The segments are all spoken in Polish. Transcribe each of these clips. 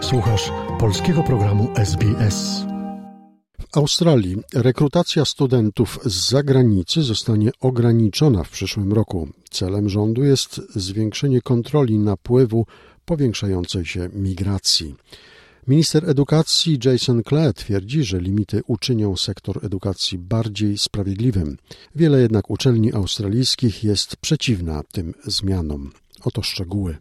Słuchasz polskiego programu SBS. W Australii rekrutacja studentów z zagranicy zostanie ograniczona w przyszłym roku. Celem rządu jest zwiększenie kontroli napływu powiększającej się migracji. Minister edukacji Jason Clare twierdzi, że limity uczynią sektor edukacji bardziej sprawiedliwym. Wiele jednak uczelni australijskich jest przeciwna tym zmianom. Oto szczegóły.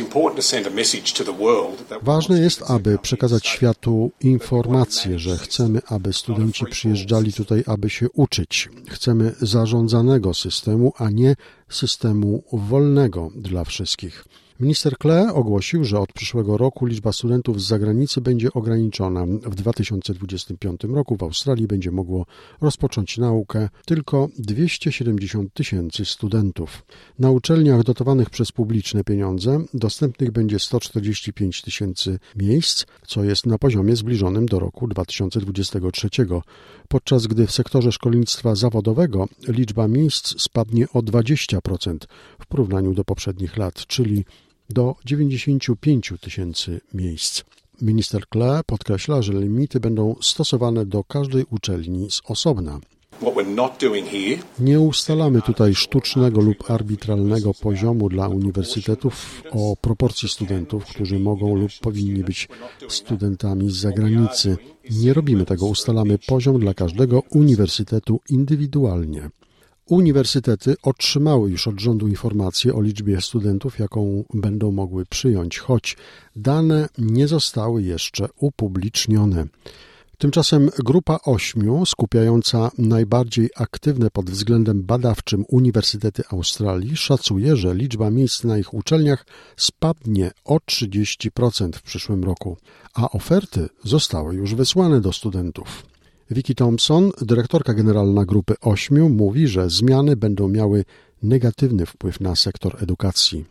Ważne jest, aby przekazać światu informację, że chcemy, aby studenci przyjeżdżali tutaj, aby się uczyć. Chcemy zarządzanego systemu, a nie systemu wolnego dla wszystkich. Minister Clare ogłosił, że od przyszłego roku liczba studentów z zagranicy będzie ograniczona. W 2025 roku w Australii będzie mogło rozpocząć naukę tylko 270 000 studentów. Na uczelniach dotowanych przez publiczne pieniądze dostępnych będzie 145 000 miejsc, co jest na poziomie zbliżonym do roku 2023, podczas gdy w sektorze szkolnictwa zawodowego liczba miejsc spadnie o 20% w porównaniu do poprzednich lat, czyli do 95 000 miejsc. Minister Clare podkreśla, że limity będą stosowane do każdej uczelni z osobna. Nie ustalamy tutaj sztucznego lub arbitralnego poziomu dla uniwersytetów o proporcji studentów, którzy mogą lub powinni być studentami z zagranicy. Nie robimy tego, ustalamy poziom dla każdego uniwersytetu indywidualnie. Uniwersytety otrzymały już od rządu informację o liczbie studentów, jaką będą mogły przyjąć, choć dane nie zostały jeszcze upublicznione. Tymczasem grupa 8, skupiająca najbardziej aktywne pod względem badawczym uniwersytety Australii, szacuje, że liczba miejsc na ich uczelniach spadnie o 30% w przyszłym roku, a oferty zostały już wysłane do studentów. Vicky Thompson, dyrektorka generalna Grupy 8, mówi, że zmiany będą miały negatywny wpływ na sektor edukacji.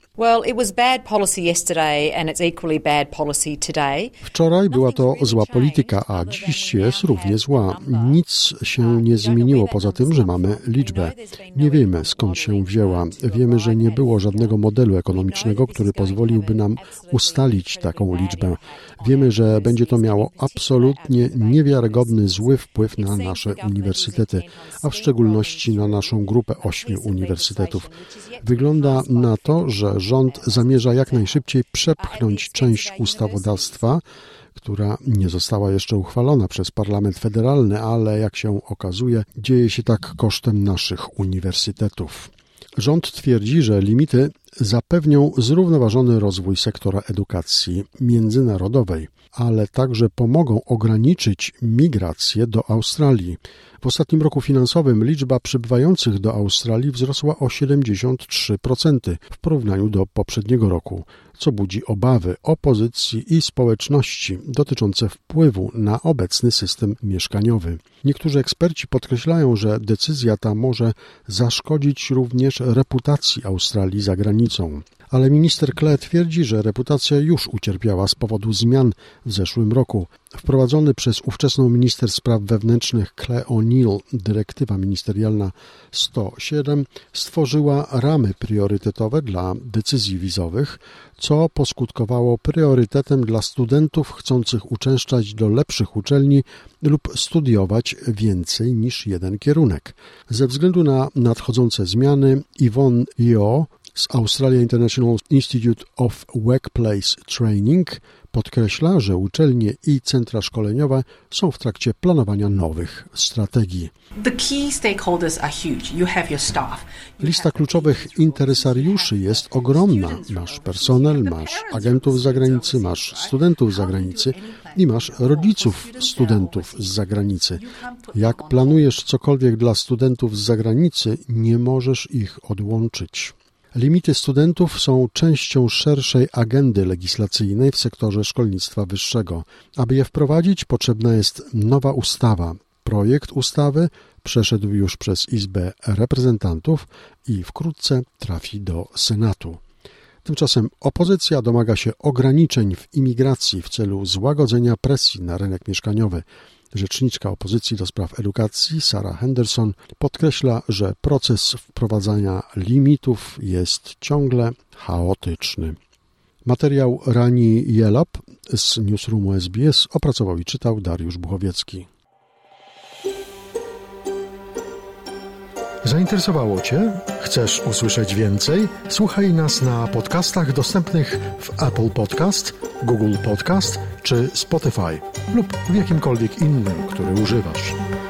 Wczoraj była to zła polityka, a dziś jest równie zła. Nic się nie zmieniło poza tym, że mamy liczbę. Nie wiemy, skąd się wzięła. Wiemy, że nie było żadnego modelu ekonomicznego, który pozwoliłby nam ustalić taką liczbę. Wiemy, że będzie to miało absolutnie niewiarygodny, zły wpływ na nasze uniwersytety, a w szczególności na naszą grupę 8 uniwersytetów. Wygląda na to, że rząd zamierza jak najszybciej przepchnąć część ustawodawstwa, która nie została jeszcze uchwalona przez Parlament Federalny, ale jak się okazuje, dzieje się tak kosztem naszych uniwersytetów. Rząd twierdzi, że limity zapewnią zrównoważony rozwój sektora edukacji międzynarodowej, ale także pomogą ograniczyć migrację do Australii. W ostatnim roku finansowym liczba przybywających do Australii wzrosła o 73% w porównaniu do poprzedniego roku, co budzi obawy opozycji i społeczności dotyczące wpływu na obecny system mieszkaniowy. Niektórzy eksperci podkreślają, że decyzja ta może zaszkodzić również reputacji Australii za granicą. Ale minister Clare twierdzi, że reputacja już ucierpiała z powodu zmian w zeszłym roku. Wprowadzony przez ówczesną minister spraw wewnętrznych Claire O'Neill dyrektywa ministerialna 107 stworzyła ramy priorytetowe dla decyzji wizowych, co poskutkowało priorytetem dla studentów chcących uczęszczać do lepszych uczelni lub studiować więcej niż jeden kierunek. Ze względu na nadchodzące zmiany Yvonne Yeo z Australia International Institute of Workplace Training podkreśla, że uczelnie i centra szkoleniowe są w trakcie planowania nowych strategii. Lista kluczowych interesariuszy jest ogromna. Masz personel, masz agentów z zagranicy, masz studentów z zagranicy i masz rodziców studentów z zagranicy. Jak planujesz cokolwiek dla studentów z zagranicy, nie możesz ich odłączyć. Limity studentów są częścią szerszej agendy legislacyjnej w sektorze szkolnictwa wyższego. Aby je wprowadzić, potrzebna jest nowa ustawa. Projekt ustawy przeszedł już przez Izbę Reprezentantów i wkrótce trafi do Senatu. Tymczasem opozycja domaga się ograniczeń w imigracji w celu złagodzenia presji na rynek mieszkaniowy. Rzeczniczka opozycji do spraw edukacji Sarah Henderson podkreśla, że proces wprowadzania limitów jest ciągle chaotyczny. Materiał Rani Yellop z Newsroomu SBS opracował i czytał Dariusz Buchowiecki. Zainteresowało Cię? Chcesz usłyszeć więcej? Słuchaj nas na podcastach dostępnych w Apple Podcast, Google Podcast czy Spotify lub w jakimkolwiek innym, który używasz.